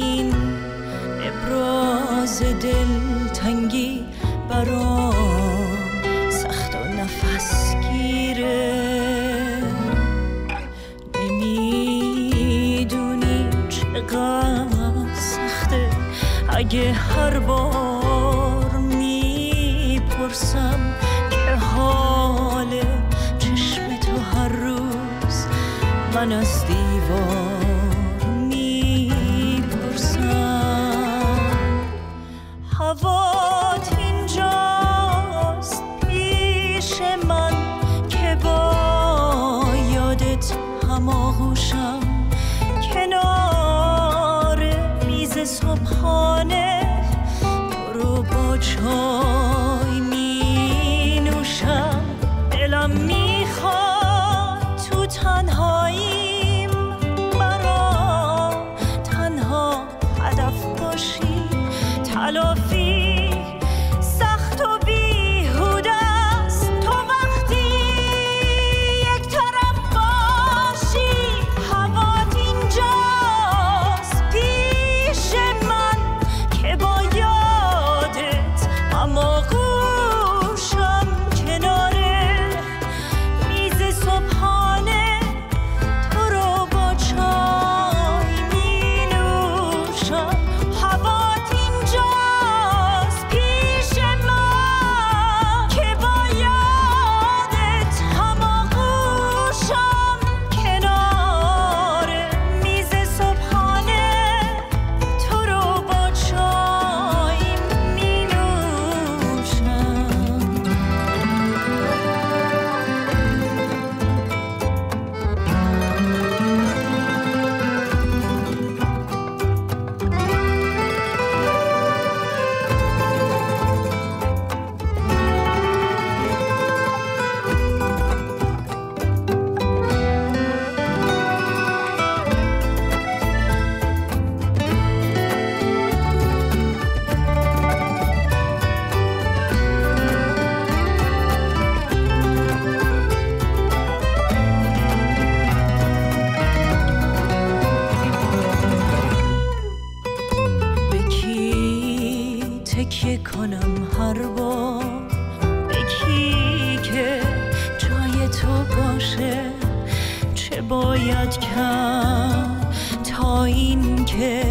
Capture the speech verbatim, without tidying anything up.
این ابراز دلتنگی برام سخت و نفس گیره. نمیدونی چقدر سخته اگه هر بار میپرسم که حال چشم تو هر روز من از دیوار میپرسم. هوات اینجاست پیش من که با یادت هماغوشم، کنار میز صبحانه تو رو با چای می نوشم. دلم میخواد تو تنهاییم برام تنها هدف باشی. تلافی سخت و بیهوده است تو وقتی یک طرف باشی. هوات اینجاست پیش من که با یادت هماغوشم، کنار میز صبحانه تو رو با چای می نوشم. هوات اینجاست پیش من که با یادت هماغوشم، کنار میز صبحانه تو رو با چای می نوشم. به کی تکیه کنم هر بار؟ به کی که جای تو باشه؟ چه باید کرد تا این که